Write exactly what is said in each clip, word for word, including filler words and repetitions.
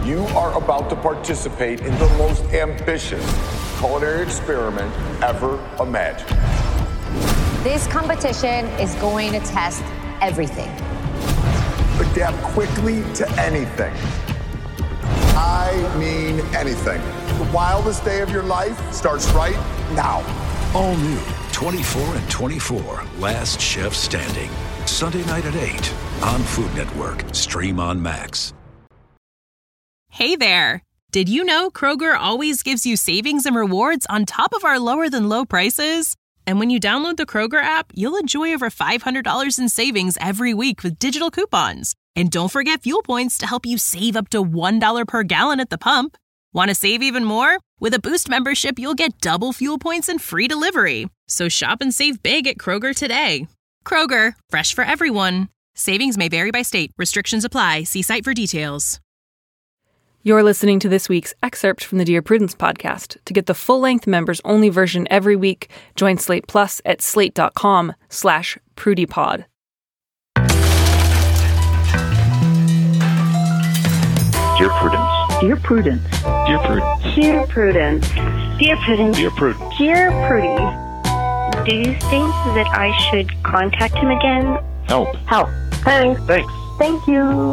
You are about to participate in the most ambitious culinary experiment ever imagined. This competition is going to test everything. Adapt quickly to anything. I mean anything. The wildest day of your life starts right now. All new twenty-four and twenty-four, Last Chef Standing. Sunday night at eight on Food Network. Stream on Max. Hey there. Did you know Kroger always gives you savings and rewards on top of our lower-than-low prices? And when you download the Kroger app, you'll enjoy over five hundred dollars in savings every week with digital coupons. And don't forget fuel points to help you save up to one dollar per gallon at the pump. Want to save even more? With a Boost membership, you'll get double fuel points and free delivery. So shop and save big at Kroger today. Kroger, fresh for everyone. Savings may vary by state. Restrictions apply. See site for details. You're listening to this week's excerpt from the Dear Prudence podcast. To get the full-length members-only version every week, join Slate Plus at slate.com slash prudypod. Dear Prudence. Dear Prudence. Dear Prudence. Dear Prudence. Dear Prudence. Dear Prudence. Dear Prudy. Do you think that I should contact him again? Help. Help. Thanks. Thanks. Thank you.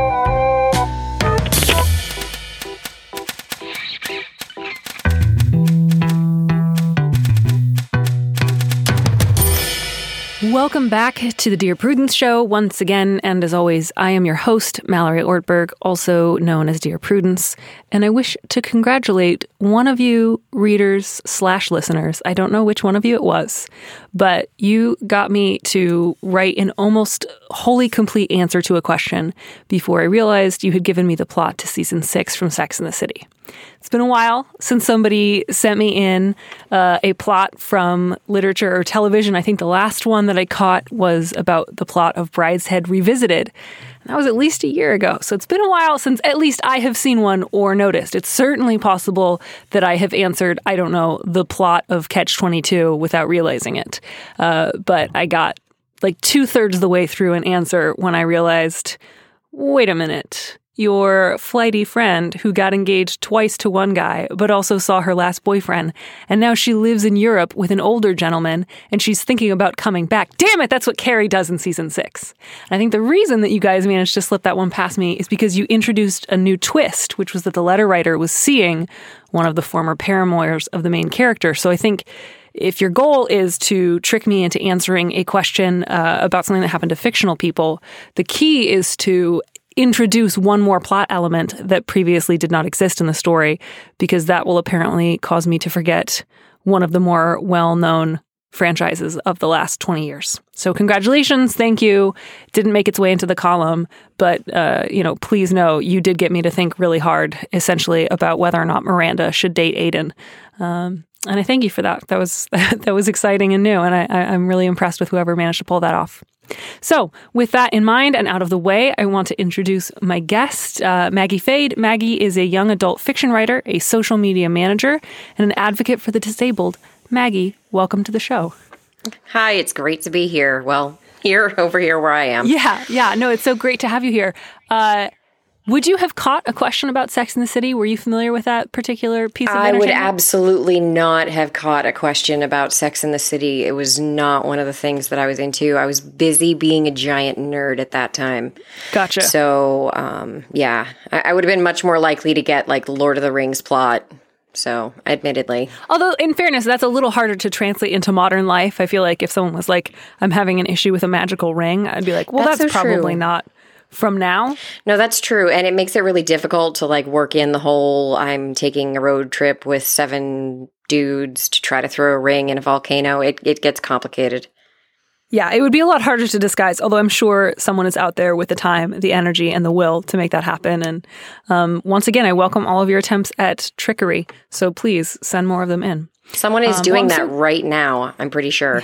Welcome back to the Dear Prudence Show once again, and as always, I am your host, Mallory Ortberg, also known as Dear Prudence, and I wish to congratulate one of you readers slash listeners. I don't know which one of you it was, but you got me to write an almost wholly complete answer to a question before I realized you had given me the plot to season six from Sex and the City. It's been a while since somebody sent me in uh, a plot from literature or television. I think the last one that I caught was about the plot of Brideshead Revisited. And that was at least a year ago. So it's been a while since at least I have seen one or noticed. It's certainly possible that I have answered, I don't know, the plot of Catch twenty-two without realizing it. Uh, but I got like two-thirds of the way through an answer when I realized, wait a minute. Your flighty friend who got engaged twice to one guy, but also saw her last boyfriend, and now she lives in Europe with an older gentleman, and she's thinking about coming back. Damn it, that's what Carrie does in season six. And I think the reason that you guys managed to slip that one past me is because you introduced a new twist, which was that the letter writer was seeing one of the former paramours of the main character. So I think if your goal is to trick me into answering a question uh, about something that happened to fictional people, the key is to introduce one more plot element that previously did not exist in the story, because that will apparently cause me to forget one of the more well-known franchises of the last twenty years. So congratulations, thank you. Didn't make its way into the column, but uh, you know, please know you did get me to think really hard, essentially, about whether or not Miranda should date Aiden. Um, and I thank you for that. That was that was exciting and new, and I, I'm really impressed with whoever managed to pull that off. So, with that in mind and out of the way, I want to introduce my guest, uh, Maggie Fade. Maggie is a young adult fiction writer, a social media manager, and an advocate for the disabled. Maggie, welcome to the show. Hi, it's great to be here. Well, here, over here where I am. Yeah, yeah. No, it's so great to have you here. Uh, would you have caught a question about Sex and the City? Were you familiar with that particular piece of I would entertainment? absolutely not have caught a question about Sex and the City. It was not one of the things that I was into. I was busy being a giant nerd at that time. Gotcha. So, um, yeah, I, I would have been much more likely to get, like, Lord of the Rings plot. So, admittedly. Although, in fairness, that's a little harder to translate into modern life. I feel like if someone was like, I'm having an issue with a magical ring, I'd be like, well, that's, that's so probably true. Not from now. No, that's true. And it makes it really difficult to like work in the whole, I'm taking a road trip with seven dudes to try to throw a ring in a volcano. It it gets complicated. Yeah, it would be a lot harder to disguise, although I'm sure someone is out there with the time, the energy, and the will to make that happen. And um, once again, I welcome all of your attempts at trickery. So please send more of them in. Someone is um, doing well, that so- right now, I'm pretty sure.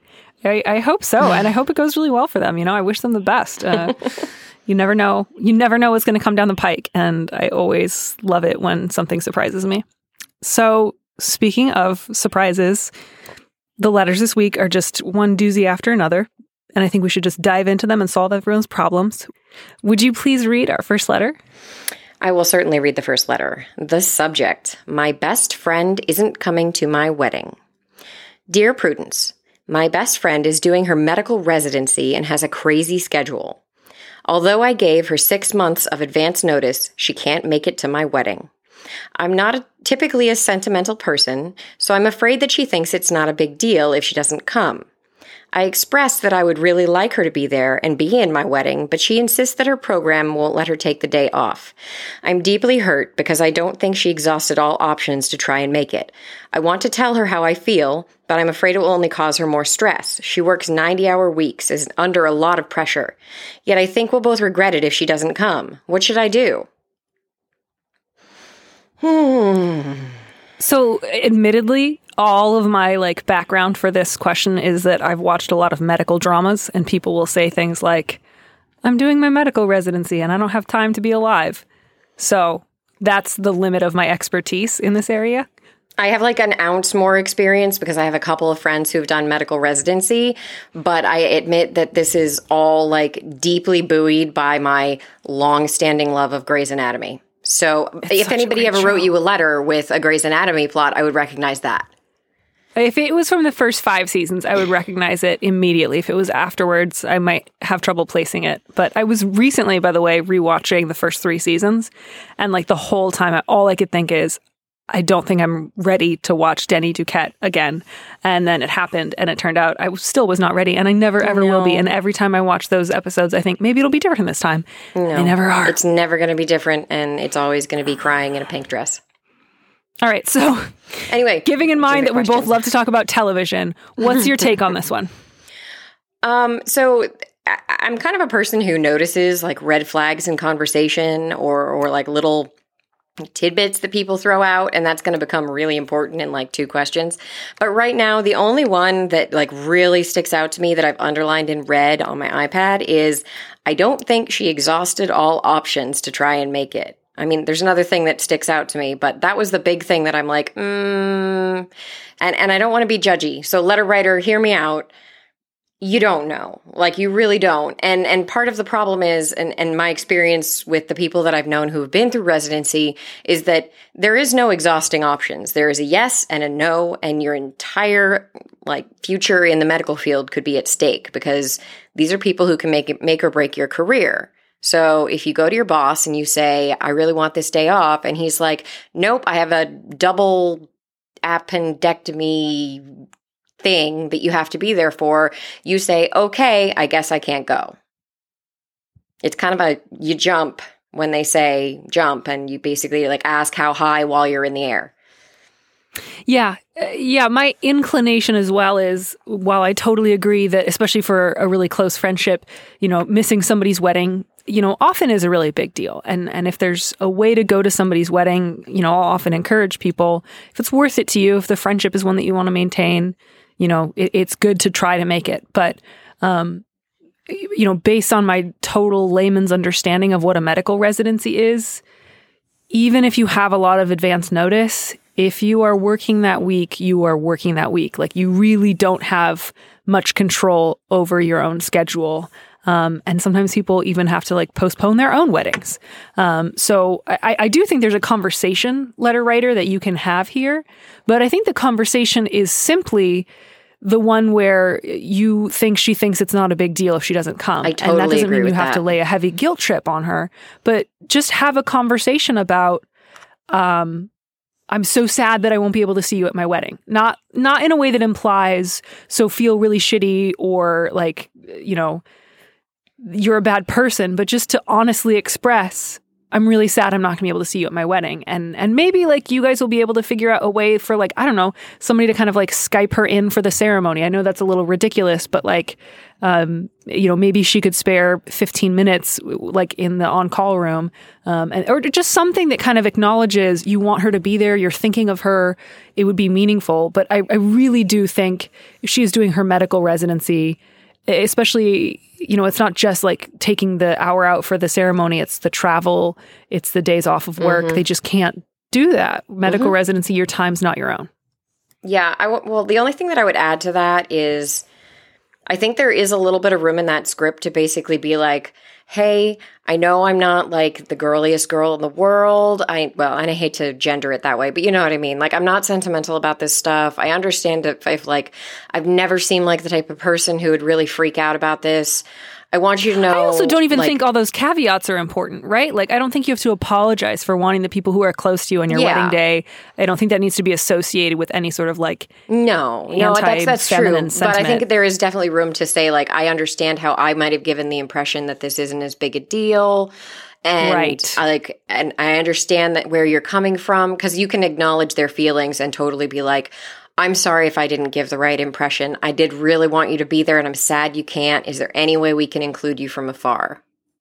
I, I hope so. And I hope it goes really well for them. You know, I wish them the best. Uh, you never know. You never know what's going to come down the pike. And I always love it when something surprises me. So speaking of surprises, the letters this week are just one doozy after another. And I think we should just dive into them and solve everyone's problems. Would you please read our first letter? I will certainly read the first letter. The subject, my best friend isn't coming to my wedding. Dear Prudence, my best friend is doing her medical residency and has a crazy schedule. Although I gave her six months of advance notice, she can't make it to my wedding. I'm not a, typically a sentimental person, so I'm afraid that she thinks it's not a big deal if she doesn't come. I expressed that I would really like her to be there and be in my wedding, but she insists that her program won't let her take the day off. I'm deeply hurt because I don't think she exhausted all options to try and make it. I want to tell her how I feel, but I'm afraid it will only cause her more stress. She works ninety-hour weeks, is under a lot of pressure. Yet I think we'll both regret it if she doesn't come. What should I do? Hmm... So, admittedly, all of my like background for this question is that I've watched a lot of medical dramas, and people will say things like, I'm doing my medical residency and I don't have time to be alive. So that's the limit of my expertise in this area. I have like an ounce more experience because I have a couple of friends who've done medical residency, but I admit that this is all like deeply buoyed by my long-standing love of Grey's Anatomy. So it's if anybody ever show. wrote you a letter with a Grey's Anatomy plot, I would recognize that. If it was from the first five seasons, I would recognize it immediately. If it was afterwards, I might have trouble placing it. But I was recently, by the way, rewatching the first three seasons. And like the whole time, all I could think is, I don't think I'm ready to watch Denny Duquette again. And then it happened, and it turned out I still was not ready, and I never ever no. will be. And every time I watch those episodes, I think maybe it'll be different this time. No, they never are. It's never going to be different, and it's always going to be crying in a pink dress. All right, so anyway, giving in mind that we both love to talk about television, what's your take on this one? Um, so I- I'm kind of a person who notices like red flags in conversation or or like little tidbits that people throw out, and that's going to become really important in like two questions. But right now, the only one that like really sticks out to me that I've underlined in red on my iPad is I don't think she exhausted all options to try and make it. I mean, there's another thing that sticks out to me, but that was the big thing that I'm like, mm, and, and I don't want to be judgy. So letter writer, hear me out. You don't know. Like, you really don't. And and part of the problem is, and, and my experience with the people that I've known who have been through residency, is that there is no exhausting options. There is a yes and a no, and your entire, like, future in the medical field could be at stake, because these are people who can make it, make or break your career. So if you go to your boss and you say, I really want this day off, and he's like, nope, I have a double appendectomy thing that you have to be there for, you say, okay, I guess I can't go. It's kind of a, you jump when they say jump, and you basically like ask how high while you're in the air. Yeah. Uh, yeah. My inclination as well is, while I totally agree that, especially for a really close friendship, you know, missing somebody's wedding, you know, often is a really big deal. And and if there's a way to go to somebody's wedding, you know, I'll often encourage people, if it's worth it to you, if the friendship is one that you want to maintain, you know, it, it's good to try to make it. But, um, you know, based on my total layman's understanding of what a medical residency is, even if you have a lot of advance notice, if you are working that week, you are working that week. Like, you really don't have much control over your own schedule. Um, and sometimes people even have to like postpone their own weddings. Um, so I, I do think there's a conversation, letter writer, that you can have here. But I think the conversation is simply the one where you think she thinks it's not a big deal if she doesn't come. I totally and that doesn't agree mean you with have that. to lay a heavy guilt trip on her. But just have a conversation about, um, I'm so sad that I won't be able to see you at my wedding. Not not in a way that implies, so feel really shitty or like, you know, you're a bad person, but just to honestly express, I'm really sad I'm not going to be able to see you at my wedding. And and maybe like you guys will be able to figure out a way for like, I don't know, somebody to kind of like Skype her in for the ceremony. I know that's a little ridiculous, but like, um, you know, maybe she could spare fifteen minutes like in the on-call room, um, and or just something that kind of acknowledges you want her to be there, you're thinking of her, it would be meaningful. But I, I really do think if she is doing her medical residency, especially, you know, it's not just like taking the hour out for the ceremony, it's the travel, it's the days off of work. Mm-hmm. They just can't do that. Medical mm-hmm. residency, your time's not your own. Yeah. I w- well, the only thing that I would add to that is I think there is a little bit of room in that script to basically be like, hey, I know I'm not like the girliest girl in the world. I, well, and I hate to gender it that way, but you know what I mean? Like, I'm not sentimental about this stuff. I understand if, if like, I've never seemed like the type of person who would really freak out about this. I want you to know. I also don't even like, think all those caveats are important, right? Like, I don't think you have to apologize for wanting the people who are close to you on your Yeah. wedding day. I don't think that needs to be associated with any sort of like No, no, that's, that's true. anti-feminine But I sentiment. think there is definitely room to say, like, I understand how I might have given the impression that this isn't as big a deal. And Right. I like, and I understand that where you're coming from, because you can acknowledge their feelings and totally be like, I'm sorry if I didn't give the right impression. I did really want you to be there and I'm sad you can't. Is there any way we can include you from afar?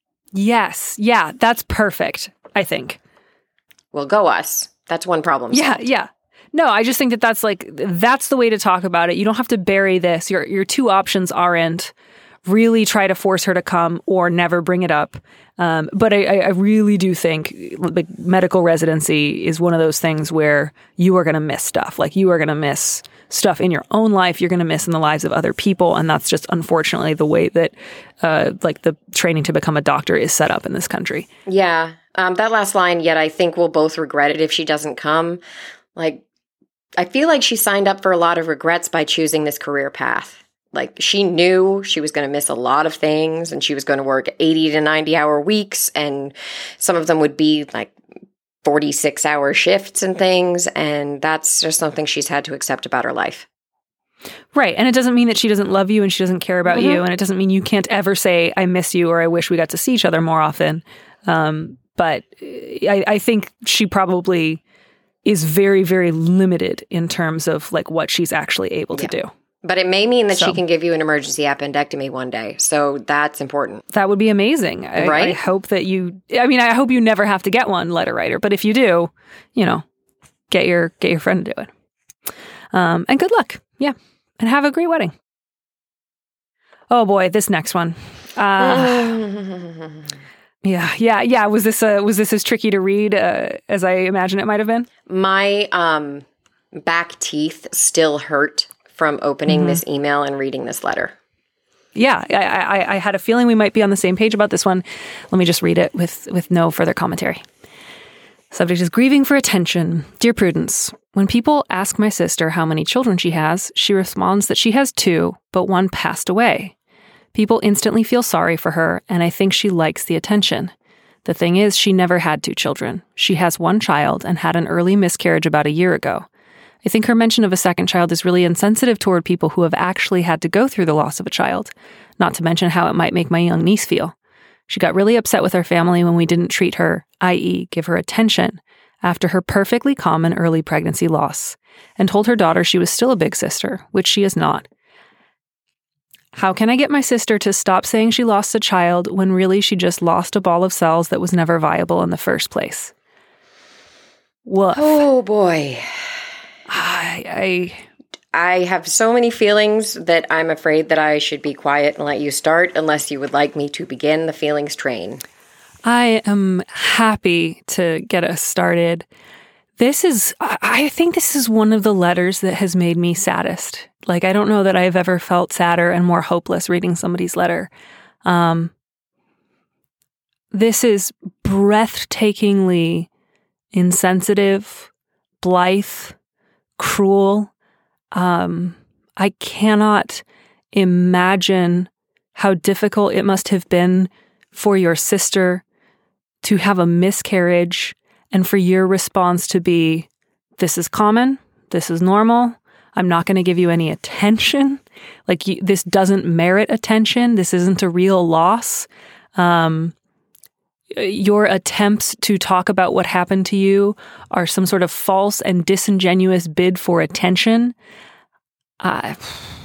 Yes. Yeah, that's perfect, I think. Well, go us. That's one problem. Yeah, solved. yeah. No, I just think that that's like, that's the way to talk about it. You don't have to bury this. Your your two options aren't really try to force her to come or never bring it up. Um, but I, I really do think like medical residency is one of those things where you are going to miss stuff. Like you are going to miss stuff in your own life. You're going to miss in the lives of other people. And that's just unfortunately the way that uh, like the training to become a doctor is set up in this country. Yeah. Um, that last line, yet I think we'll both regret it if she doesn't come. Like, I feel like she signed up for a lot of regrets by choosing this career path. Like, she knew she was going to miss a lot of things and she was going to work eighty to ninety hour weeks. And some of them would be like forty-six hour shifts and things. And that's just something she's had to accept about her life. Right. And it doesn't mean that she doesn't love you and she doesn't care about Mm-hmm. you. And it doesn't mean you can't ever say, I miss you or I wish we got to see each other more often. Um, but I, I think she probably is very, very limited in terms of like what she's actually able to Yeah. do. But it may mean that So. she can give you an emergency appendectomy one day. So that's important. That would be amazing. I, Right? I hope that you, I mean, I hope you never have to get one, letter writer. But if you do, you know, get your, get your friend to do it. Um, and good luck. Yeah. And have a great wedding. Oh boy, this next one. Uh, yeah, yeah, yeah. Was this, uh, was this as tricky to read uh, as I imagine it might have been? My um, back teeth still hurt from opening Mm-hmm. this email and reading this letter. Yeah, I, I, I had a feeling we might be on the same page about this one. Let me just read it with, with no further commentary. Subject is grieving for attention. Dear Prudence, when people ask my sister how many children she has, she responds that she has two, but one passed away. People instantly feel sorry for her, and I think she likes the attention. The thing is, she never had two children. She has one child and had an early miscarriage about a year ago. I think her mention of a second child is really insensitive toward people who have actually had to go through the loss of a child, not to mention how it might make my young niece feel. She got really upset with her family when we didn't treat her, that is give her attention, after her perfectly common early pregnancy loss, and told her daughter she was still a big sister, which she is not. How can I get my sister to stop saying she lost a child when really she just lost a ball of cells that was never viable in the first place? Woof. Oh boy. I, I I have so many feelings that I'm afraid that I should be quiet and let you start unless you would like me to begin the feelings train. I am happy to get us started. This is, I I think this is one of the letters that has made me saddest. Like, I don't know that I've ever felt sadder and more hopeless reading somebody's letter. Um, this is breathtakingly insensitive, blithe, cruel. Um, I cannot imagine how difficult it must have been for your sister to have a miscarriage and for your response to be, this is common, this is normal, I'm not going to give you any attention. Like, you, this doesn't merit attention. This isn't a real loss. Um, your attempts to talk about what happened to you are some sort of false and disingenuous bid for attention. Uh,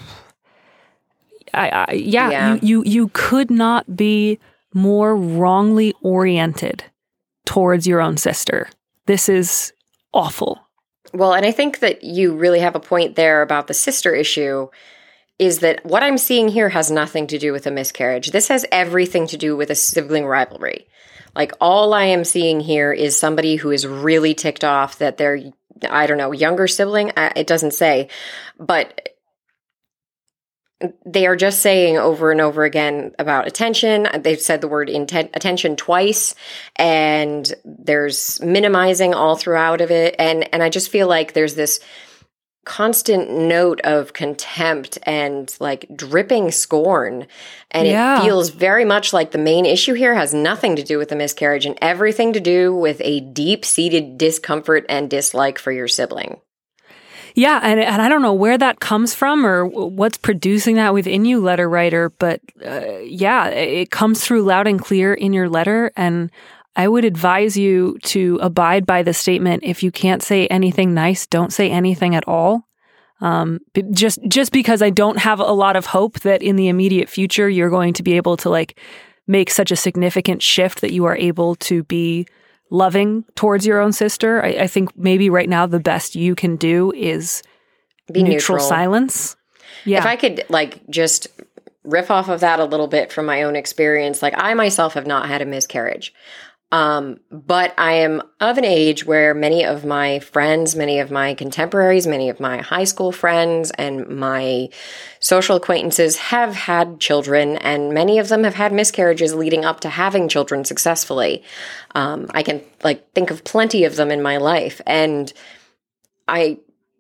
I, I, yeah, Yeah. You, you you could not be more wrongly oriented towards your own sister. This is awful. Well, and I think that you really have a point there about the sister issue, is that what I'm seeing here has nothing to do with a miscarriage. This has everything to do with a sibling rivalry. Like, all I am seeing here is somebody who is really ticked off that their, I don't know, younger sibling, uh, it doesn't say, but they are just saying over and over again about attention. They've said the word inten- attention twice, and there's minimizing all throughout of it. And and I just feel like there's this constant note of contempt and like dripping scorn. And Yeah. it feels very much like the main issue here has nothing to do with the miscarriage and everything to do with a deep-seated discomfort and dislike for your sibling. Yeah, and, and I don't know where that comes from or what's producing that within you, letter writer, but uh, yeah, it comes through loud and clear in your letter, and I would advise you to abide by the statement, if you can't say anything nice, don't say anything at all. Um, just just because I don't have a lot of hope that in the immediate future you're going to be able to like make such a significant shift that you are able to be loving towards your own sister. I, I think maybe right now the best you can do is Be neutral, neutral. silence. Yeah. If I could like just riff off of that a little bit from my own experience, like I myself have not had a miscarriage. Um, but I am of an age where many of my friends, many of my contemporaries, many of my high school friends and my social acquaintances have had children, and many of them have had miscarriages leading up to having children successfully. Um, I can like think of plenty of them in my life, and I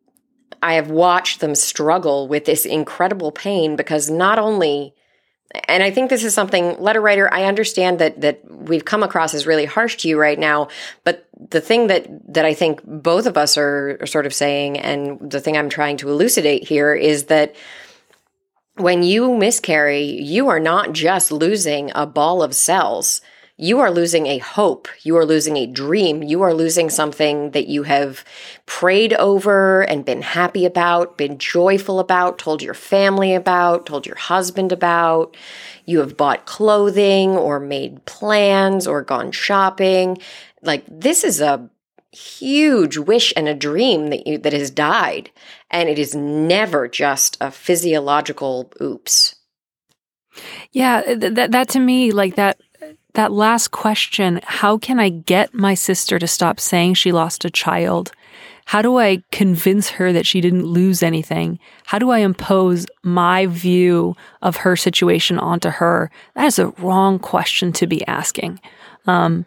I have watched them struggle with this incredible pain because not only, and I think this is something, letter writer, I understand that that we've come across as really harsh to you right now, but the thing that that I think both of us are, are sort of saying, and the thing I'm trying to elucidate here is that when you miscarry, you are not just losing a ball of cells. You are losing a hope. You are losing a dream. You are losing something that you have prayed over and been happy about, been joyful about, told your family about, told your husband about. You have bought clothing or made plans or gone shopping. Like, this is a huge wish and a dream that you, that has died. And it is never just a physiological oops. Yeah, th- that that to me, like that that last question, how can I get my sister to stop saying she lost a child? How do I convince her that she didn't lose anything? How do I impose my view of her situation onto her? That is a wrong question to be asking. Um,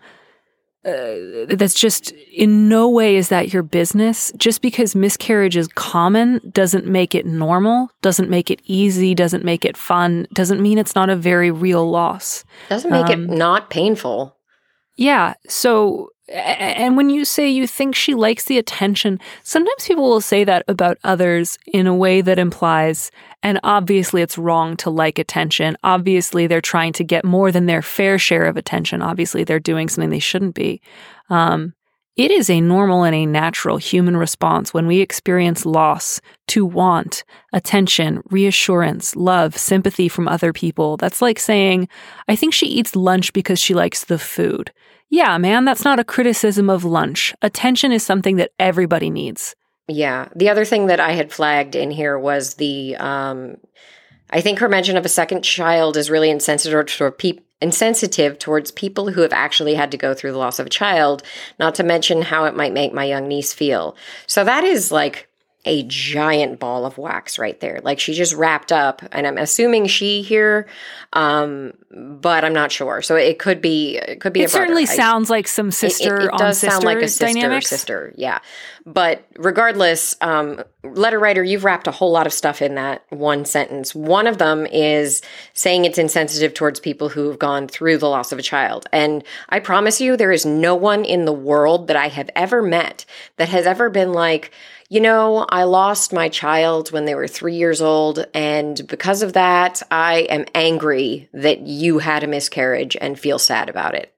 uh, that's just, in no way is that your business. Just because miscarriage is common doesn't make it normal, doesn't make it easy, doesn't make it fun, doesn't mean it's not a very real loss. Doesn't make Um, it not painful. Yeah. So, a- and when you say you think she likes the attention, sometimes people will say that about others in a way that implies, and obviously it's wrong to like attention. Obviously they're trying to get more than their fair share of attention. Obviously they're doing something they shouldn't be. Um, it is a normal and a natural human response when we experience loss to want attention, reassurance, love, sympathy from other people. That's like saying, I think she eats lunch because she likes the food. Yeah, man, that's not a criticism of lunch. Attention is something that everybody needs. Yeah. The other thing that I had flagged in here was the, um, I think her mention of a second child is really insensitive toward people. insensitive towards people who have actually had to go through the loss of a child, not to mention how it might make my young niece feel. So that is like a giant ball of wax right there. Like, she just wrapped up, and I'm assuming she here, um, but I'm not sure. So it could be, it could be It a brother. certainly I- sounds like some sister it, it, it on does sister sound like a sister, dynamics. sister, yeah. But regardless, um, letter writer, you've wrapped a whole lot of stuff in that one sentence. One of them is saying it's insensitive towards people who have gone through the loss of a child. And I promise you, there is no one in the world that I have ever met that has ever been like, you know, I lost my child when they were three years old, and because of that, I am angry that you had a miscarriage and feel sad about it.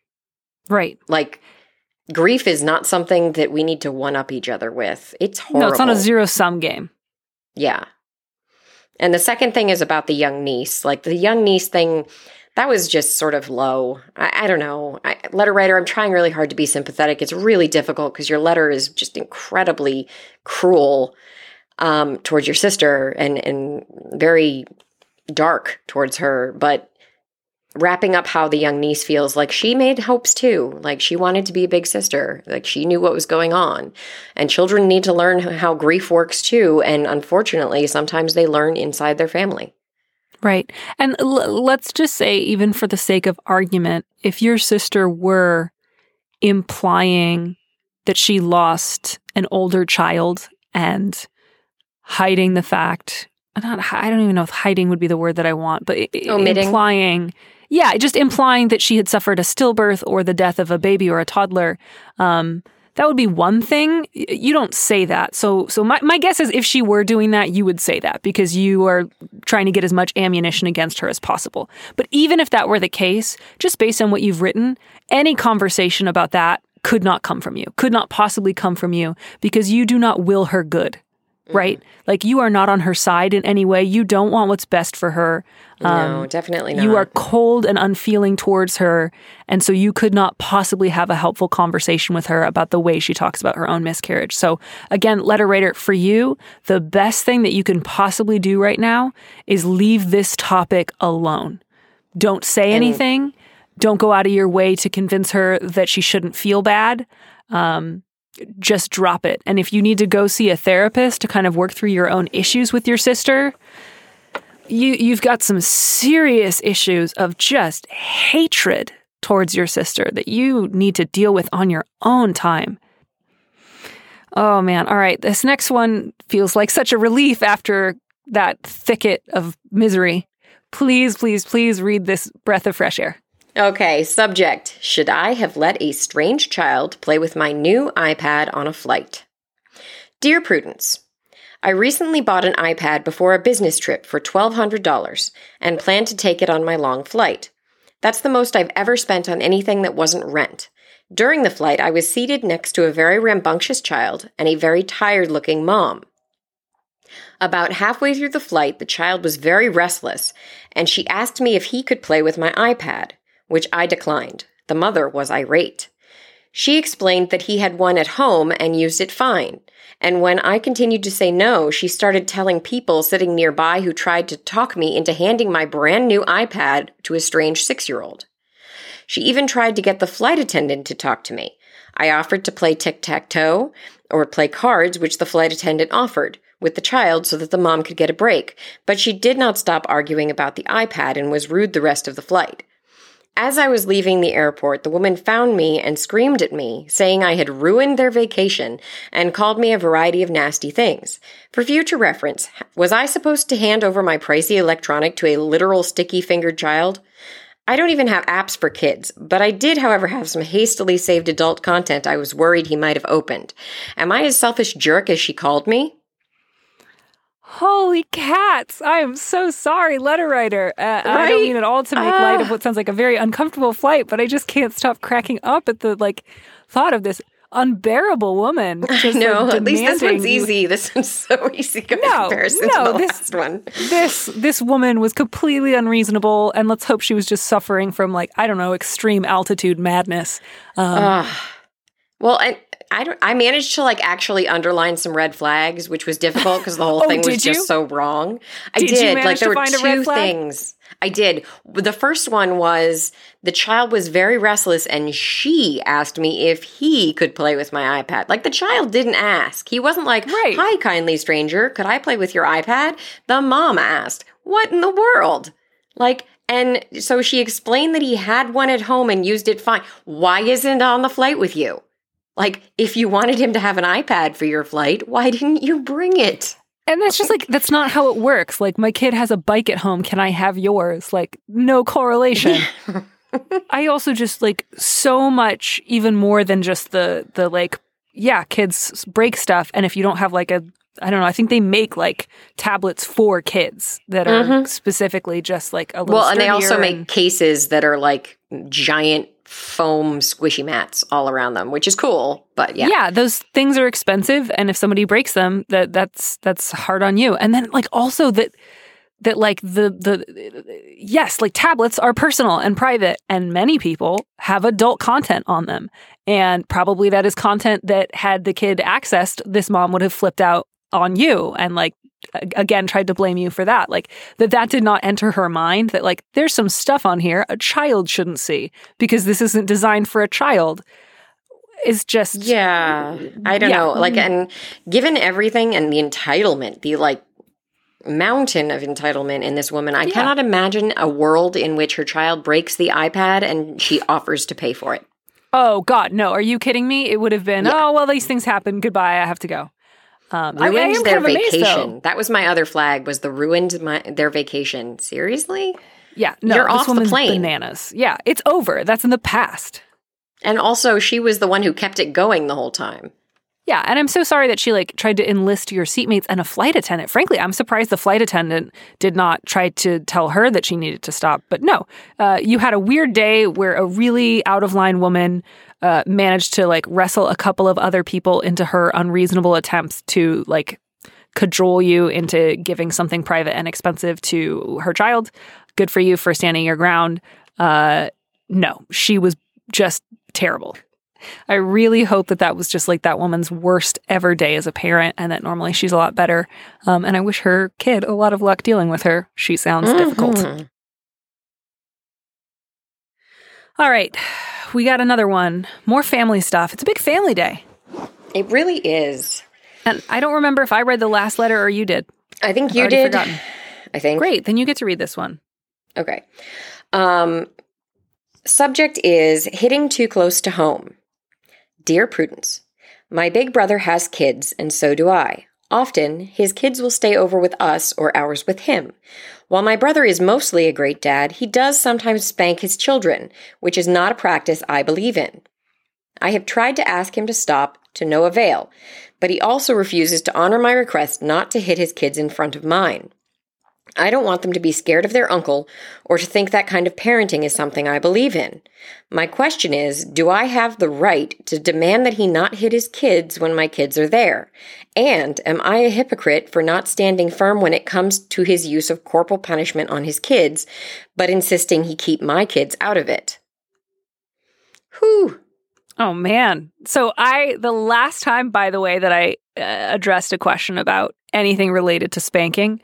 Right. Like, grief is not something that we need to one-up each other with. It's horrible. No, it's not a zero-sum game. Yeah. And the second thing is about the young niece. Like, the young niece thing, that was just sort of low. I, I don't know. I, letter writer, I'm trying really hard to be sympathetic. It's really difficult because your letter is just incredibly cruel um, towards your sister and, and very dark towards her. But wrapping up how the young niece feels, like she made hopes too. Like she wanted to be a big sister. Like she knew what was going on. And children need to learn how grief works too. And unfortunately, sometimes they learn inside their family. Right. And l- let's just say, even for the sake of argument, if your sister were implying that she lost an older child and hiding the fact, not, I don't even know if hiding would be the word that I want, but Omitting. implying, yeah, just implying that she had suffered a stillbirth or the death of a baby or a toddler, um, that would be one thing. You don't say that. So so my, my guess is if she were doing that, you would say that because you are trying to get as much ammunition against her as possible. But even if that were the case, just based on what you've written, any conversation about that could not come from you, could not possibly come from you because you do not will her good, right? Mm-hmm. Like you are not on her side in any way. You don't want what's best for her. Um, no, definitely not. You are cold and unfeeling towards her. And so you could not possibly have a helpful conversation with her about the way she talks about her own miscarriage. So again, letter writer, for you, the best thing that you can possibly do right now is leave this topic alone. Don't say And- anything. Don't go out of your way to convince her that she shouldn't feel bad. Um, just drop it. And if you need to go see a therapist to kind of work through your own issues with your sister, you, you've got some serious issues of just hatred towards your sister that you need to deal with on your own time. Oh, man. All right. This next one feels like such a relief after that thicket of misery. Please, please, please read this breath of fresh air. Okay, subject. Should I have let a strange child play with my new iPad on a flight? Dear Prudence, I recently bought an iPad before a business trip for twelve hundred dollars and plan to take it on my long flight. That's the most I've ever spent on anything that wasn't rent. During the flight, I was seated next to a very rambunctious child and a very tired-looking mom. About halfway through the flight, the child was very restless, and she asked me if he could play with my iPad, which I declined. The mother was irate. She explained that he had one at home and used it fine, and when I continued to say no, she started telling people sitting nearby who tried to talk me into handing my brand new iPad to a strange six-year-old. She even tried to get the flight attendant to talk to me. I offered to play tic-tac-toe or play cards, which the flight attendant offered, with the child so that the mom could get a break, but she did not stop arguing about the iPad and was rude the rest of the flight. As I was leaving the airport, the woman found me and screamed at me, saying I had ruined their vacation and called me a variety of nasty things. For future reference, was I supposed to hand over my pricey electronic to a literal sticky-fingered child? I don't even have apps for kids, but I did, however, have some hastily saved adult content I was worried he might have opened. Am I a selfish jerk as she called me? Holy cats. I am so sorry, letter writer. Uh, Right? I don't mean at all to make Ah. light of what sounds like a very uncomfortable flight, but I just can't stop cracking up at the like thought of this unbearable woman. Just, No, like, at least this demanding one's you- easy. This one's so easy in No, comparison no, to the this- last one. This this woman was completely unreasonable, and let's hope she was just suffering from like, I don't know, extreme altitude madness. Um, Ugh. Well, I, I, don't, I managed to like actually underline some red flags, which was difficult because the whole Oh, thing was did you? just so wrong. I Did you did. manage Like there to were find a two red flag? things. I did. The first one was the child was very restless and she asked me if he could play with my iPad. Like the child didn't ask. He wasn't like, Right. "Hi, kindly stranger, could I play with your iPad?" The mom asked. What in the world? Like, and so she explained that he had one at home and used it fine. Why isn't it on the flight with you? Like, if you wanted him to have an iPad for your flight, why didn't you bring it? And that's just like, that's not how it works. Like, my kid has a bike at home. Can I have yours? Like, no correlation. I also just like so much, even more than just the, the like, yeah, kids break stuff. And if you don't have like a, I don't know, I think they make like tablets for kids that are Mhm. specifically just like a little Well, and they also sturdier make and- cases that are like giant foam squishy mats all around them, which is cool. But yeah. Yeah, those things are expensive, and if somebody breaks them, that that's that's hard on you. And then like also that that like the the yes, like tablets are personal and private, and many people have adult content on them. And probably that is content that had the kid accessed, this mom would have flipped out on you and like again tried to blame you for that. Like that that did not enter her mind that like there's some stuff on here a child shouldn't see because this isn't designed for a child. Is just yeah I don't yeah. know like and given everything and the entitlement, the like mountain of entitlement in this woman, I yeah. cannot imagine a world in which her child breaks the iPad and she offers to pay for it. Oh God, no! Are you kidding me? It would have been yeah. oh well, these things happen. Goodbye, I have to go. Um, ruined I, I am their kind of amazed, vacation. though. That was my other flag. Was the ruined my their vacation? Seriously? Yeah, no, you're this off woman's the plane. Bananas. Yeah, it's over. That's in the past. And also, she was the one who kept it going the whole time. Yeah, and I'm so sorry that she like tried to enlist your seatmates and a flight attendant. Frankly, I'm surprised the flight attendant did not try to tell her that she needed to stop. But no, uh, you had a weird day where a really out of line woman uh, managed to like wrestle a couple of other people into her unreasonable attempts to like cajole you into giving something private and expensive to her child. Good for you for standing your ground. Uh, no, she was just terrible. I really hope that that was just like that woman's worst ever day as a parent and that normally she's a lot better. Um, and I wish her kid a lot of luck dealing with her. She sounds mm-hmm. difficult. All right. We got another one. More family stuff. It's a big family day. It really is. And I don't remember if I read the last letter or you did. I think I've you did. Forgotten. I think. Great. Then you get to read this one. Okay. Um, subject is hitting too close to home. Dear Prudence, my big brother has kids, and so do I. Often, his kids will stay over with us or ours with him. While my brother is mostly a great dad, he does sometimes spank his children, which is not a practice I believe in. I have tried to ask him to stop, to no avail, but he also refuses to honor my request not to hit his kids in front of mine. I don't want them to be scared of their uncle or to think that kind of parenting is something I believe in. My question is, do I have the right to demand that he not hit his kids when my kids are there? And am I a hypocrite for not standing firm when it comes to his use of corporal punishment on his kids, but insisting he keep my kids out of it? Whew. Oh, man. So I, the last time, by the way, that I uh, addressed a question about anything related to spanking,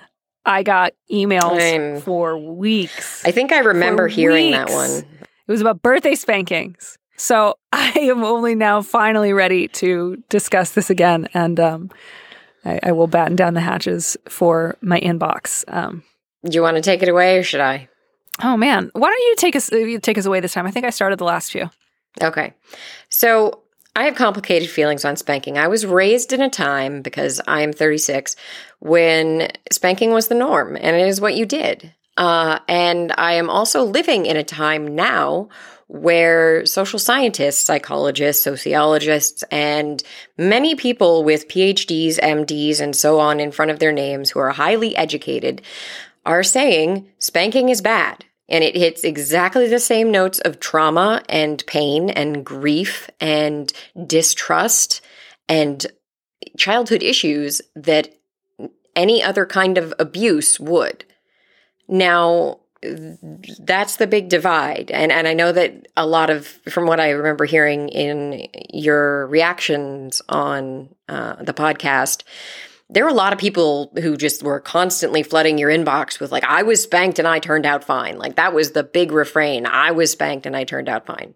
I got emails I'm, for weeks. I think I remember hearing weeks. that one. It was about birthday spankings. So I am only now finally ready to discuss this again. And um, I, I will batten down the hatches for my inbox. Um, Do you want to take it away or should I? Oh, man. Why don't you take us, you take us away this time? I think I started the last few. Okay. So I have complicated feelings on spanking. I was raised in a time, because I am thirty-six, when spanking was the norm, and it is what you did. Uh, and I am also living in a time now where social scientists, psychologists, sociologists, and many people with P H Ds, M Ds, and so on in front of their names who are highly educated are saying spanking is bad. And it hits exactly the same notes of trauma and pain and grief and distrust and childhood issues that any other kind of abuse would. Now, that's the big divide. And, and I know that a lot of, from what I remember hearing in your reactions on uh, the podcast, there were a lot of people who just were constantly flooding your inbox with like, I was spanked and I turned out fine. Like that was the big refrain. I was spanked and I turned out fine.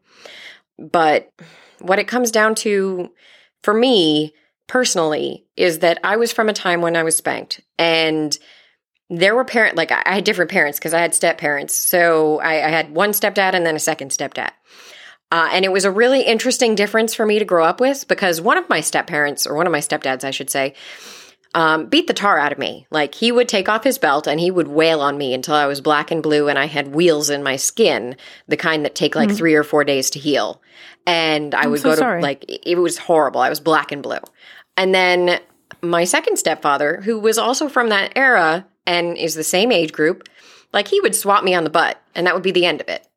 But what it comes down to for me personally is that I was from a time when I was spanked, and there were parents, like I had different parents because I had step parents. So I, I had one stepdad and then a second stepdad. Uh, and it was a really interesting difference for me to grow up with, because one of my step parents, or one of my stepdads, I should say, Um, beat the tar out of me. Like he would take off his belt and he would wail on me until I was black and blue and I had wheels in my skin, the kind that take like mm-hmm. three or four days to heal. And I I'm would so go to sorry. like, it was horrible. I was black and blue. And then my second stepfather, who was also from that era and is the same age group, like he would swat me on the butt and that would be the end of it.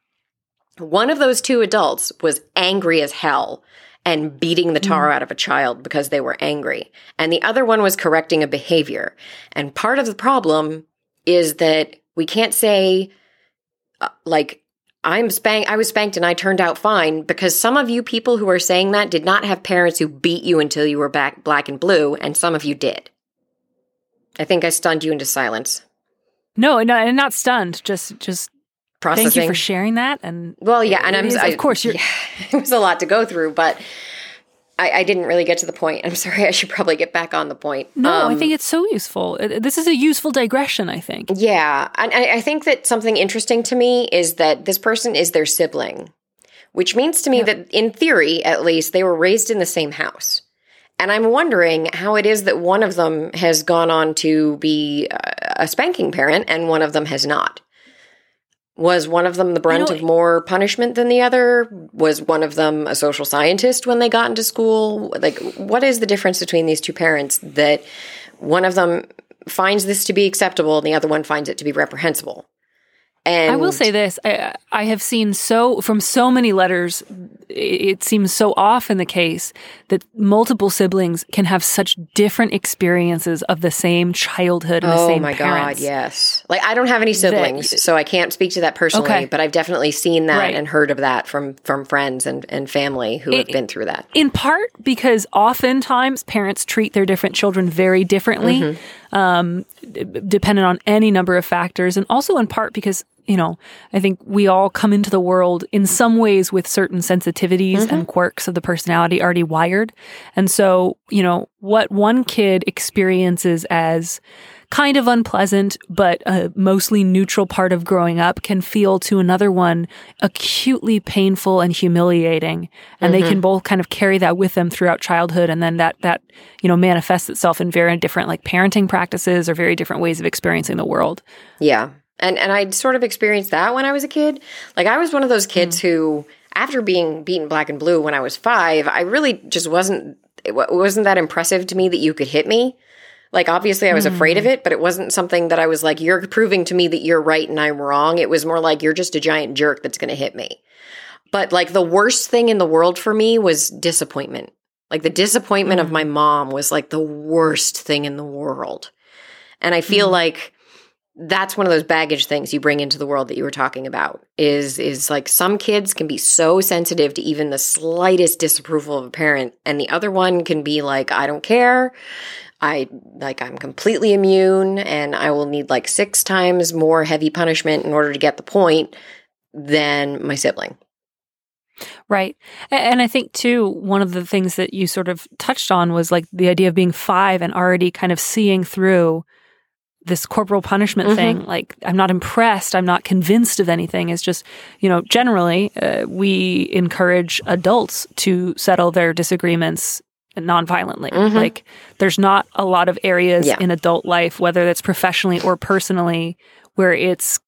One of those two adults was angry as hell and beating the tar out of a child because they were angry. And the other one was correcting a behavior. And part of the problem is that we can't say, uh, like, I'm spanked, I was spanked and I turned out fine, because some of you people who are saying that did not have parents who beat you until you were back black and blue, and some of you did. I think I stunned you into silence. No, no, and not stunned. Just, just Processing. Thank you for sharing that. And well, yeah, and I'm is, I, of course you're. Yeah, it was a lot to go through, but I, I didn't really get to the point. I'm sorry. I should probably get back on the point. No, um, I think it's so useful. This is a useful digression, I think. Yeah, and I, I think that something interesting to me is that this person is their sibling, which means to me yep. that in theory, at least, they were raised in the same house. And I'm wondering how it is that one of them has gone on to be a spanking parent and one of them has not. Was one of them the brunt of more punishment than the other? Was one of them a social scientist when they got into school? Like, what is the difference between these two parents that one of them finds this to be acceptable and the other one finds it to be reprehensible? And I will say this, I, I have seen so, from so many letters, it seems so often the case that multiple siblings can have such different experiences of the same childhood and oh the same my parents. God, yes. Like, I don't have any siblings, that, so I can't speak to that personally, okay. but I've definitely seen that right. and heard of that from, from friends and, and family who it, have been through that. In part because oftentimes parents treat their different children very differently, mm-hmm. um, d- dependent on any number of factors, and also in part because you know, I think we all come into the world in some ways with certain sensitivities mm-hmm. and quirks of the personality already wired. And so, you know, what one kid experiences as kind of unpleasant, but a mostly neutral part of growing up can feel to another one acutely painful and humiliating. And mm-hmm. they can both kind of carry that with them throughout childhood. And then that, that, you know, manifests itself in very different like parenting practices or very different ways of experiencing the world. Yeah. And and I sort of experienced that when I was a kid. Like, I was one of those kids mm. who, after being beaten black and blue when I was five, I really just wasn't, it wasn't that impressive to me that you could hit me. Like, obviously I was mm. afraid of it, but it wasn't something that I was like, you're proving to me that you're right and I'm wrong. It was more like, you're just a giant jerk that's going to hit me. But like, the worst thing in the world for me was disappointment. Like, the disappointment mm. of my mom was like the worst thing in the world. And I feel mm. like that's one of those baggage things you bring into the world that you were talking about is, is like some kids can be so sensitive to even the slightest disapproval of a parent. And the other one can be like, I don't care. I like, I'm completely immune and I will need like six times more heavy punishment in order to get the point than my sibling. Right. And I think too, one of the things that you sort of touched on was like the idea of being five and already kind of seeing through this corporal punishment mm-hmm. thing. Like, I'm not impressed, I'm not convinced of anything. It's just, you know, generally uh, we encourage adults to settle their disagreements nonviolently. Mm-hmm. Like, there's not a lot of areas yeah. in adult life, whether that's professionally or personally, where it's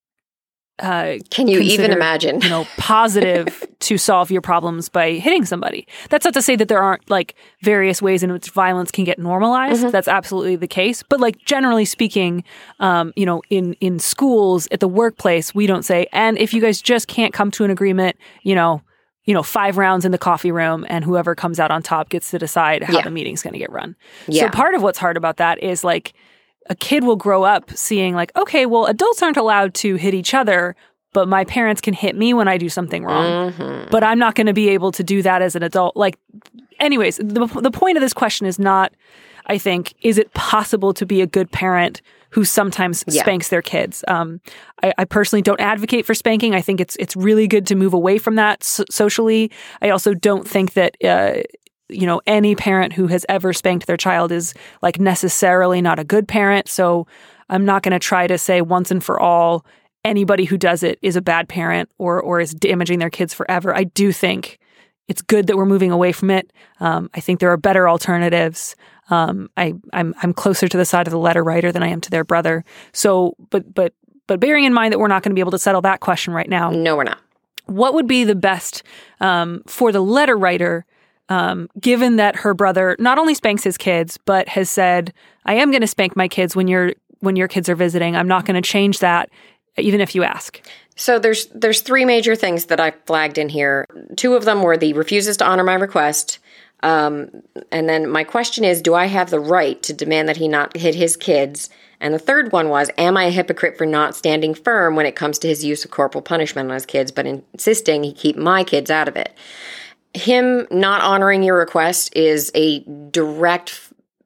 uh, can you even imagine, you know, positive to solve your problems by hitting somebody. That's not to say that there aren't like various ways in which violence can get normalized. Mm-hmm. That's absolutely the case. But like, generally speaking, um, you know, in, in schools, at the workplace, we don't say, and if you guys just can't come to an agreement, you know, you know, five rounds in the coffee room and whoever comes out on top gets to decide how yeah. the meeting's going to get run. Yeah. So part of what's hard about that is like, a kid will grow up seeing like, okay, well, adults aren't allowed to hit each other, but my parents can hit me when I do something wrong. Mm-hmm. But I'm not going to be able to do that as an adult. Like, anyways, the, the point of this question is not, I think, is it possible to be a good parent who sometimes yeah. spanks their kids? Um, I, I personally don't advocate for spanking. I think it's it's really good to move away from that so- socially. I also don't think that uh, you know, any parent who has ever spanked their child is like necessarily not a good parent. So I'm not going to try to say once and for all, anybody who does it is a bad parent or or is damaging their kids forever. I do think it's good that we're moving away from it. Um, I think there are better alternatives. Um, I, I'm I'm closer to the side of the letter writer than I am to their brother. So, but but but bearing in mind that we're not going to be able to settle that question right now. No, we're not. What would be the best um, for the letter writer? Um, given that her brother not only spanks his kids, but has said, I am going to spank my kids when you're when your kids are visiting. I'm not going to change that, even if you ask. So there's there's three major things that I flagged in here. Two of them were the refuses to honor my request. Um, and then my question is, do I have the right to demand that he not hit his kids? And the third one was, am I a hypocrite for not standing firm when it comes to his use of corporal punishment on his kids, but insisting he keep my kids out of it? Him not honoring your request is a direct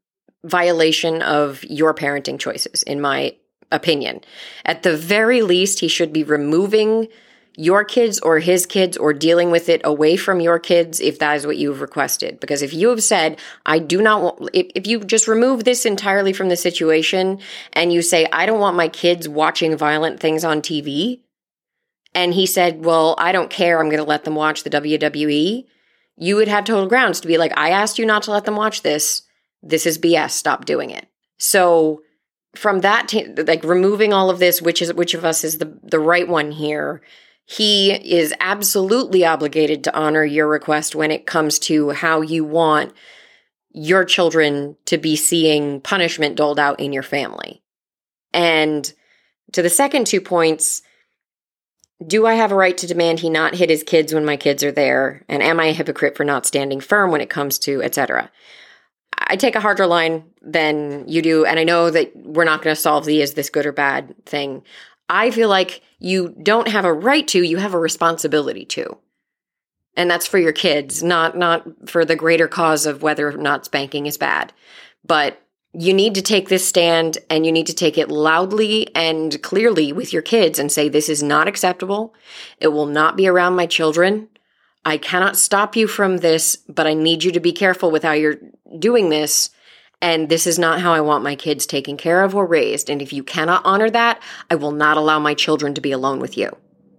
violation of your parenting choices, in my opinion. At the very least, he should be removing your kids or his kids or dealing with it away from your kids if that is what you've requested. Because if you have said, I do not want, if, if you just remove this entirely from the situation and you say, I don't want my kids watching violent things on T V, and he said, well, I don't care, I'm going to let them watch the W W E, you would have total grounds to be like, I asked you not to let them watch this. This is B S. Stop doing it. So from that, t- like removing all of this, which is which of us is the, the right one here, he is absolutely obligated to honor your request when it comes to how you want your children to be seeing punishment doled out in your family. And to the second two points, do I have a right to demand he not hit his kids when my kids are there? And am I a hypocrite for not standing firm when it comes to et cetera? I take a harder line than you do, and I know that we're not going to solve the is this good or bad thing. I feel like you don't have a right to, you have a responsibility to. And that's for your kids, not not for the greater cause of whether or not spanking is bad. But you need to take this stand, and you need to take it loudly and clearly with your kids and say, this is not acceptable. It will not be around my children. I cannot stop you from this, but I need you to be careful with how you're doing this. And this is not how I want my kids taken care of or raised. And if you cannot honor that, I will not allow my children to be alone with you.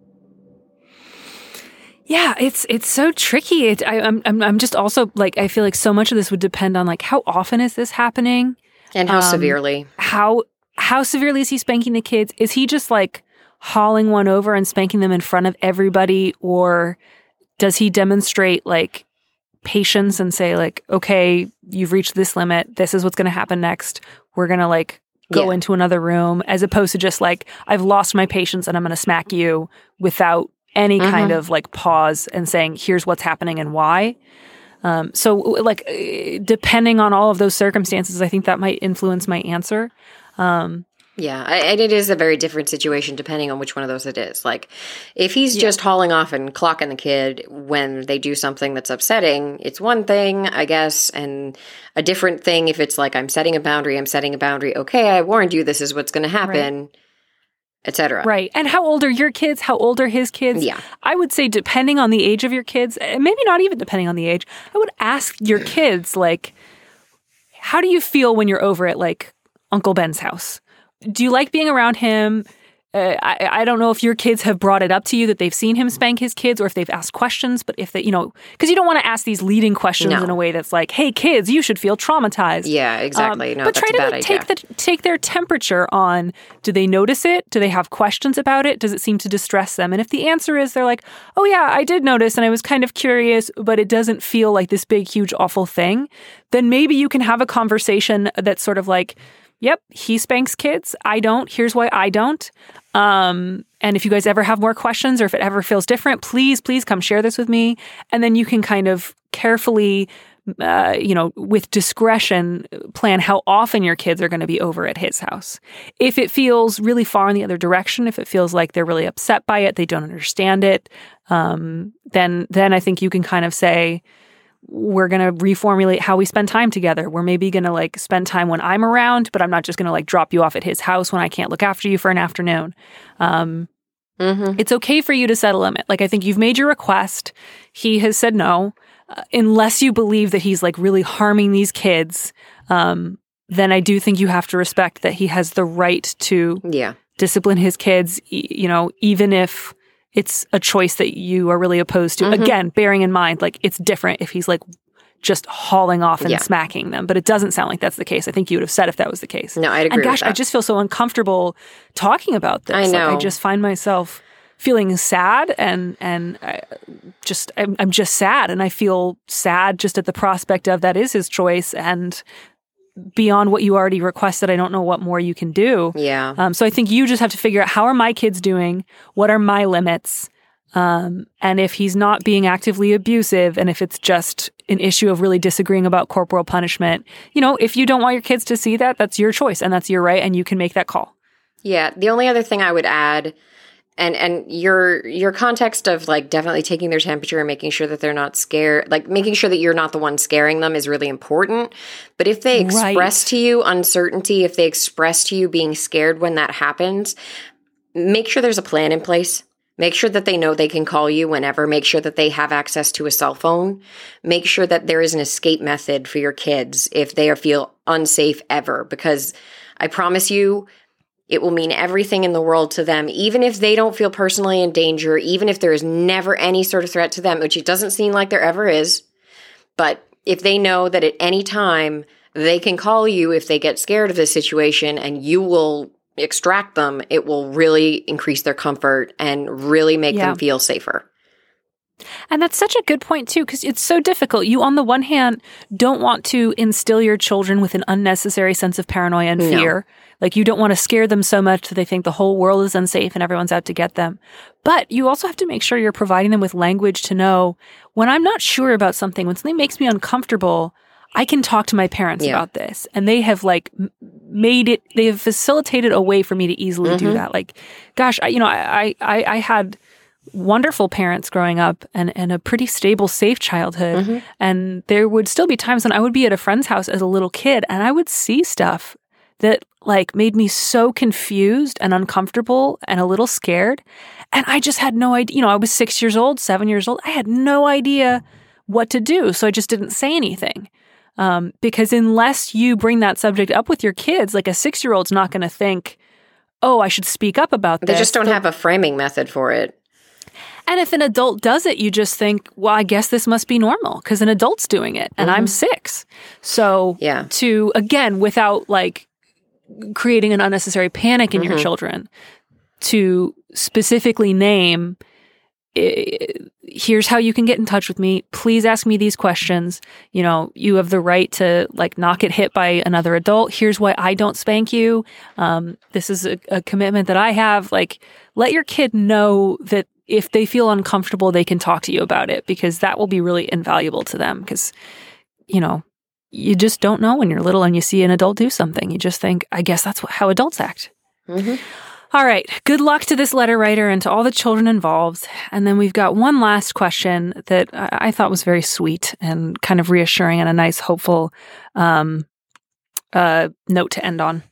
Yeah, it's it's so tricky. It, I, I'm I'm I'm just also like, I feel like so much of this would depend on like how often is this happening, and how um, severely. How how severely is he spanking the kids? Is he just like hauling one over and spanking them in front of everybody, or does he demonstrate like patience and say like, okay, you've reached this limit. This is what's going to happen next. We're going to like go yeah. into another room, as opposed to just like, I've lost my patience and I'm going to smack you without any mm-hmm. kind of like pause and saying, here's what's happening and why. Um, so like, depending on all of those circumstances, I think that might influence my answer. Um, Yeah, and it is a very different situation depending on which one of those it is. Like, if he's yeah. just hauling off and clocking the kid when they do something that's upsetting, it's one thing, I guess, and a different thing if it's like, I'm setting a boundary, I'm setting a boundary, okay, I warned you, this is what's going to happen, right. et cetera. Right, and how old are your kids? How old are his kids? Yeah. I would say depending on the age of your kids, maybe not even depending on the age, I would ask your kids, like, how do you feel when you're over at, like, Uncle Ben's house? Do you like being around him? Uh, I, I don't know if your kids have brought it up to you that they've seen him spank his kids, or if they've asked questions, but if they, you know, because you don't want to ask these leading questions no. in a way that's like, hey, kids, you should feel traumatized. Yeah, exactly. Um, no, but that's try a to bad like, idea. take, the, take their temperature on, do they notice it? Do they have questions about it? Does it seem to distress them? And if the answer is they're like, oh yeah, I did notice and I was kind of curious, but it doesn't feel like this big, huge, awful thing, then maybe you can have a conversation that's sort of like, yep, he spanks kids. I don't. Here's why I don't. Um, and if you guys ever have more questions, or if it ever feels different, please, please come share this with me. And then you can kind of carefully, uh, you know, with discretion, plan how often your kids are going to be over at his house. If it feels really far in the other direction, if it feels like they're really upset by it, they don't understand it, um, then then I think you can kind of say, we're going to reformulate how we spend time together. We're maybe going to like spend time when I'm around, but I'm not just going to like drop you off at his house when I can't look after you for an afternoon. Um, mm-hmm. It's okay for you to set a limit. Like, I think you've made your request. He has said no. Uh, unless you believe that he's like really harming these kids, um, then I do think you have to respect that he has the right to yeah. discipline his kids, e- you know, even if it's a choice that you are really opposed to. Mm-hmm. Again, bearing in mind, like, it's different if he's like just hauling off and yeah. smacking them, but it doesn't sound like that's the case. I think you would have said if that was the case. No, I'd agree And gosh, with that. I just feel so uncomfortable talking about this. I know. Like, I just find myself feeling sad, and and I just I'm, I'm just sad, and I feel sad just at the prospect of that is his choice, and beyond what you already requested, I don't know what more you can do. Yeah. Um, so I think you just have to figure out, how are my kids doing? What are my limits? Um, and if he's not being actively abusive, and if it's just an issue of really disagreeing about corporal punishment, you know, if you don't want your kids to see that, that's your choice and that's your right, and you can make that call. Yeah. The only other thing I would add, And and your your context of like definitely taking their temperature and making sure that they're not scared, like making sure that you're not the one scaring them is really important. But if they express Right. to you uncertainty, if they express to you being scared when that happens, make sure there's a plan in place. Make sure that they know they can call you whenever. Make sure that they have access to a cell phone. Make sure that there is an escape method for your kids if they feel unsafe ever, because I promise you, it will mean everything in the world to them, even if they don't feel personally in danger, even if there is never any sort of threat to them, which it doesn't seem like there ever is. But if they know that at any time they can call you if they get scared of this situation and you will extract them, it will really increase their comfort and really make Yeah. them feel safer. And that's such a good point, too, because it's so difficult. You, on the one hand, don't want to instill your children with an unnecessary sense of paranoia and No. fear. Like, you don't want to scare them so much that they think the whole world is unsafe and everyone's out to get them. But you also have to make sure you're providing them with language to know, when I'm not sure about something, when something makes me uncomfortable, I can talk to my parents Yeah. about this. And they have, like, m- made it, they have facilitated a way for me to easily do Mhm. that. Like, gosh, I, you know, I, I, I had wonderful parents growing up and, and a pretty stable, safe childhood. Mm-hmm. And there would still be times when I would be at a friend's house as a little kid and I would see stuff that like made me so confused and uncomfortable and a little scared. And I just had no idea. You know, I was six years old, seven years old. I had no idea what to do. So I just didn't say anything. Um, because unless you bring that subject up with your kids, like a six-year-old's not going to think, oh, I should speak up about They this. just don't They'll- have a framing method for it. And if an adult does it, you just think, well, I guess this must be normal because an adult's doing it and I'm six. So Yeah. to, again, without like creating an unnecessary panic in your Mhm. children, to specifically name, eh, here's how you can get in touch with me. Please ask me these questions. You know, you have the right to like not get hit by another adult. Here's why I don't spank you. Um, this is a, a commitment that I have. Like, let your kid know that if they feel uncomfortable, they can talk to you about it, because that will be really invaluable to them. Because, you know, you just don't know when you're little and you see an adult do something. You just think, I guess that's what, how adults act. Mm-hmm. All right. Good luck to this letter writer and to all the children involved. And then we've got one last question that I, I thought was very sweet and kind of reassuring and a nice, hopeful um, uh, note to end on.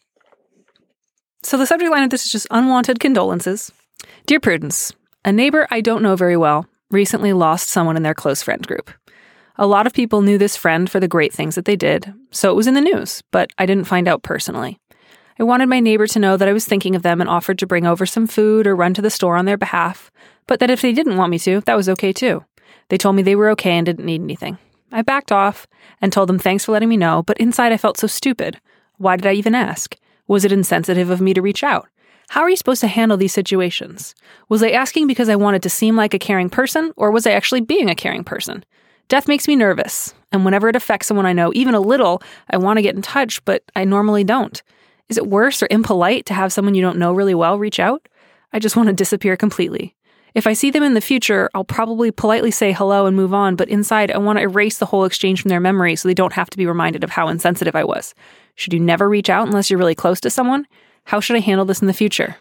So the subject line of this is just unwanted condolences. Dear Prudence, a neighbor I don't know very well recently lost someone in their close friend group. A lot of people knew this friend for the great things that they did, so it was in the news, but I didn't find out personally. I wanted my neighbor to know that I was thinking of them and offered to bring over some food or run to the store on their behalf, but that if they didn't want me to, that was okay too. They told me they were okay and didn't need anything. I backed off and told them thanks for letting me know, but inside I felt so stupid. Why did I even ask? Was it insensitive of me to reach out? How are you supposed to handle these situations? Was I asking because I wanted to seem like a caring person, or was I actually being a caring person? Death makes me nervous, and whenever it affects someone I know, even a little, I want to get in touch, but I normally don't. Is it worse or impolite to have someone you don't know really well reach out? I just want to disappear completely. If I see them in the future, I'll probably politely say hello and move on, but inside I want to erase the whole exchange from their memory so they don't have to be reminded of how insensitive I was. Should you never reach out unless you're really close to someone? How should I handle this in the future?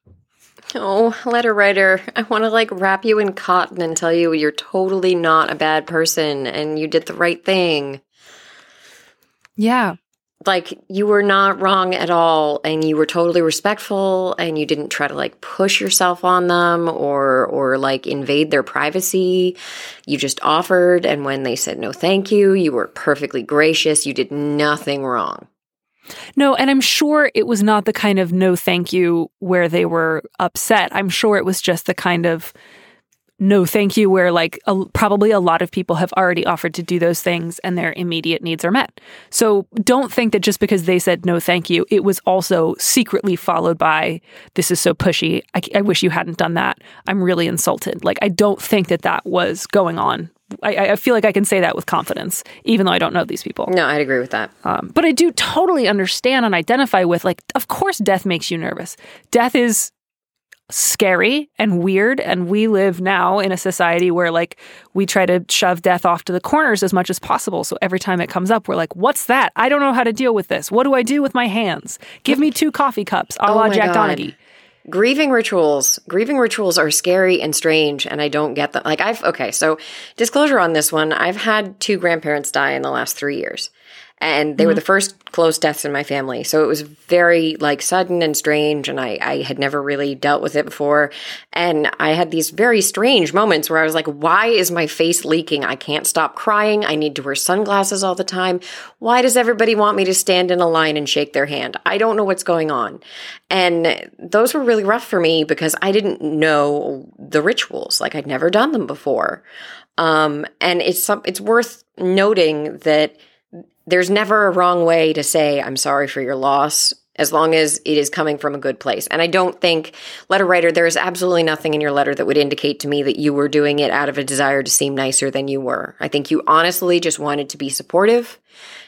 Oh, letter writer, I want to like wrap you in cotton and tell you you're totally not a bad person and you did the right thing. Yeah. Like, you were not wrong at all, and you were totally respectful, and you didn't try to like push yourself on them or or like invade their privacy. You just offered, and when they said no thank you, you were perfectly gracious. You did nothing wrong. No, and I'm sure it was not the kind of no thank you where they were upset. I'm sure it was just the kind of no thank you where like a, probably a lot of people have already offered to do those things and their immediate needs are met. So don't think that just because they said no thank you, it was also secretly followed by, this is so pushy. I, I wish you hadn't done that. I'm really insulted. Like, I don't think that that was going on. I, I feel like I can say that with confidence, even though I don't know these people. No, I'd agree with that. Um, but I do totally understand and identify with, like, of course death makes you nervous. Death is scary and weird, and we live now in a society where, like, we try to shove death off to the corners as much as possible. So every time it comes up, we're like, what's that? I don't know how to deal with this. What do I do with my hands? Give me two coffee cups, a Oh la my Jack God. Donaghy. Grieving rituals. Grieving rituals are scary and strange, and I don't get them. Like, I've, okay, so disclosure on this one, I've had two grandparents die in the last three years. And they mm-hmm. were the first close deaths in my family. So it was very, like, sudden and strange, and I, I had never really dealt with it before. And I had these very strange moments where I was like, why is my face leaking? I can't stop crying. I need to wear sunglasses all the time. Why does everybody want me to stand in a line and shake their hand? I don't know what's going on. And those were really rough for me because I didn't know the rituals. Like, I'd never done them before. Um, and it's some, it's worth noting that there's never a wrong way to say, I'm sorry for your loss, as long as it is coming from a good place. And I don't think, letter writer, there is absolutely nothing in your letter that would indicate to me that you were doing it out of a desire to seem nicer than you were. I think you honestly just wanted to be supportive,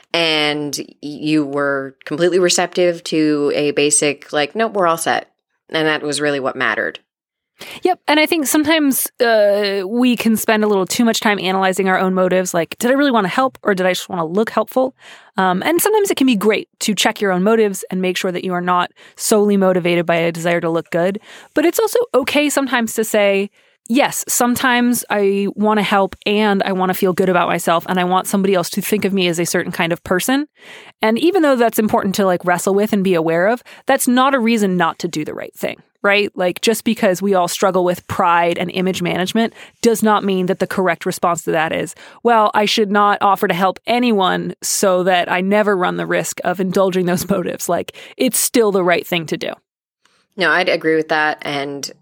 and you were completely receptive to a basic, like, nope, we're all set. And that was really what mattered. Yep. And I think sometimes uh, we can spend a little too much time analyzing our own motives. Like, did I really want to help, or did I just want to look helpful? Um, and sometimes it can be great to check your own motives and make sure that you are not solely motivated by a desire to look good. But it's also okay sometimes to say, yes, sometimes I want to help and I want to feel good about myself, and I want somebody else to think of me as a certain kind of person. And even though that's important to, like, wrestle with and be aware of, that's not a reason not to do the right thing. Right? Like, just because we all struggle with pride and image management does not mean that the correct response to that is, well, I should not offer to help anyone so that I never run the risk of indulging those motives. Like, it's still the right thing to do. No, I'd agree with that. And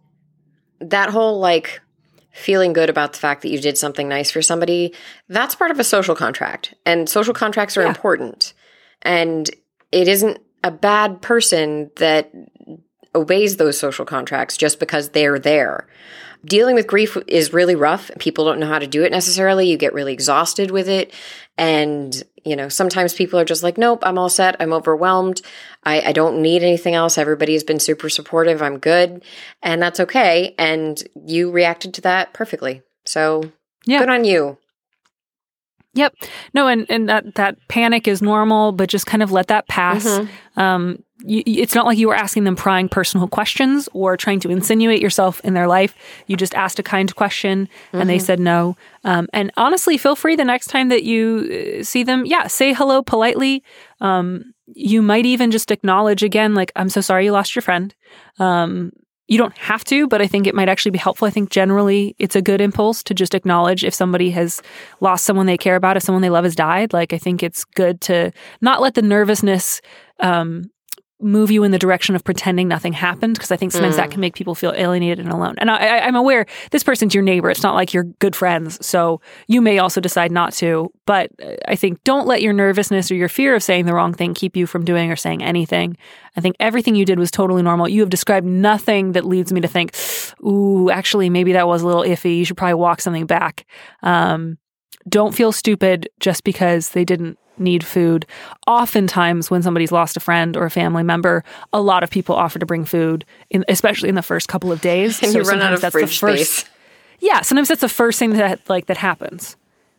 that whole, like, feeling good about the fact that you did something nice for somebody, that's part of a social contract. And social contracts are yeah. important. And it isn't a bad person that obeys those social contracts just because they're there. Dealing with grief is really rough. People don't know how to do it necessarily. You get really exhausted with it. And, you know, sometimes people are just like, nope, I'm all set. I'm overwhelmed. I, I don't need anything else. Everybody has been super supportive. I'm good. And that's okay. And you reacted to that perfectly. So yeah. Good on you. Yep. No, and, and that, that panic is normal, but just kind of let that pass. Mm-hmm. Um, you, it's not like you were asking them prying personal questions or trying to insinuate yourself in their life. You just asked a kind question mm-hmm. and they said no. Um, and honestly, feel free the next time that you see them. Yeah, say hello politely. Um, you might even just acknowledge again, like, I'm so sorry you lost your friend. Um, You don't have to, but I think it might actually be helpful. I think generally it's a good impulse to just acknowledge if somebody has lost someone they care about, if someone they love has died. Like, I think it's good to not let the nervousness um, move you in the direction of pretending nothing happened, because I think sometimes mm. that can make people feel alienated and alone. And I, I, I'm aware this person's your neighbor. It's not like you're good friends. So you may also decide not to. But I think don't let your nervousness or your fear of saying the wrong thing keep you from doing or saying anything. I think everything you did was totally normal. You have described nothing that leads me to think, ooh, actually, maybe that was a little iffy. You should probably walk something back. Um, don't feel stupid just because they didn't need food. Oftentimes when somebody's lost a friend or a family member, a lot of people offer to bring food, in, especially in the first couple of days. And so you run out of that's fridge the first, space. Yeah, sometimes that's the first thing that like that happens.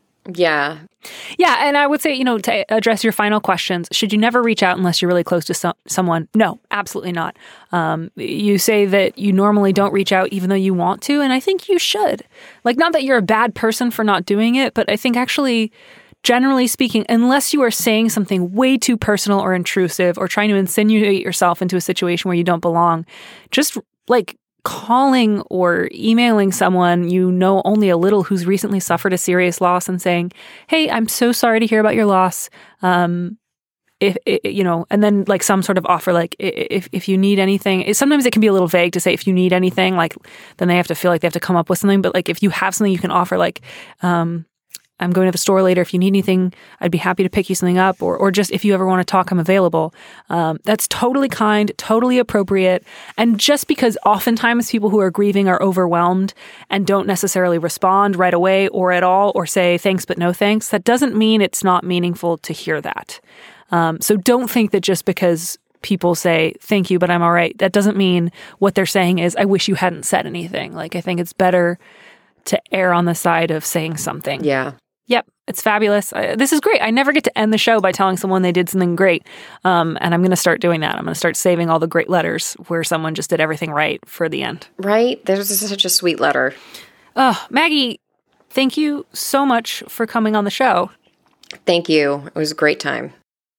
Yeah. Yeah, and I would say, you know, to address your final questions, should you never reach out unless you're really close to some, someone? No, absolutely not. Um, you say that you normally don't reach out even though you want to, and I think you should. Like, not that you're a bad person for not doing it, but I think actually, generally speaking, unless you are saying something way too personal or intrusive or trying to insinuate yourself into a situation where you don't belong, just like calling or emailing someone you know only a little who's recently suffered a serious loss and saying, hey, I'm so sorry to hear about your loss. Um, if, if you know, and then like some sort of offer, like if if you need anything, sometimes it can be a little vague to say if you need anything, like then they have to feel like they have to come up with something. But like if you have something you can offer, like, um, I'm going to the store later. If you need anything, I'd be happy to pick you something up. Or or just if you ever want to talk, I'm available. Um, that's totally kind, totally appropriate. And just because oftentimes people who are grieving are overwhelmed and don't necessarily respond right away or at all or say thanks but no thanks, that doesn't mean it's not meaningful to hear that. Um, so don't think that just because people say thank you but I'm all right, that doesn't mean what they're saying is I wish you hadn't said anything. Like, I think it's better to err on the side of saying something. Yeah. Yep. It's fabulous. Uh, this is great. I never get to end the show by telling someone they did something great. Um, and I'm going to start doing that. I'm going to start saving all the great letters where someone just did everything right for the end. Right? There's such a sweet letter. Oh, Maggie, thank you so much for coming on the show. Thank you. It was a great time.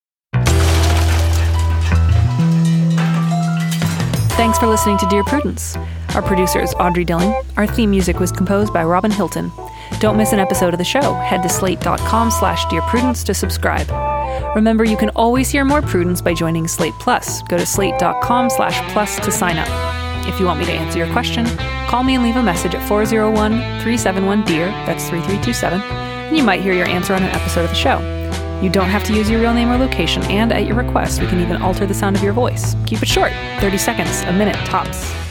Thanks for listening to Dear Prudence. Our producer is Audrey Dillon. Our theme music was composed by Robin Hilton. Don't miss an episode of the show. Head to slate.com slash Dear Prudence to subscribe. Remember, you can always hear more Prudence by joining Slate Plus. Go to slate.com slash plus to sign up. If you want me to answer your question, call me and leave a message at four oh one, three seven one, D E A R, that's three three two seven, and you might hear your answer on an episode of the show. You don't have to use your real name or location, and at your request, we can even alter the sound of your voice. Keep it short, thirty seconds, a minute, tops.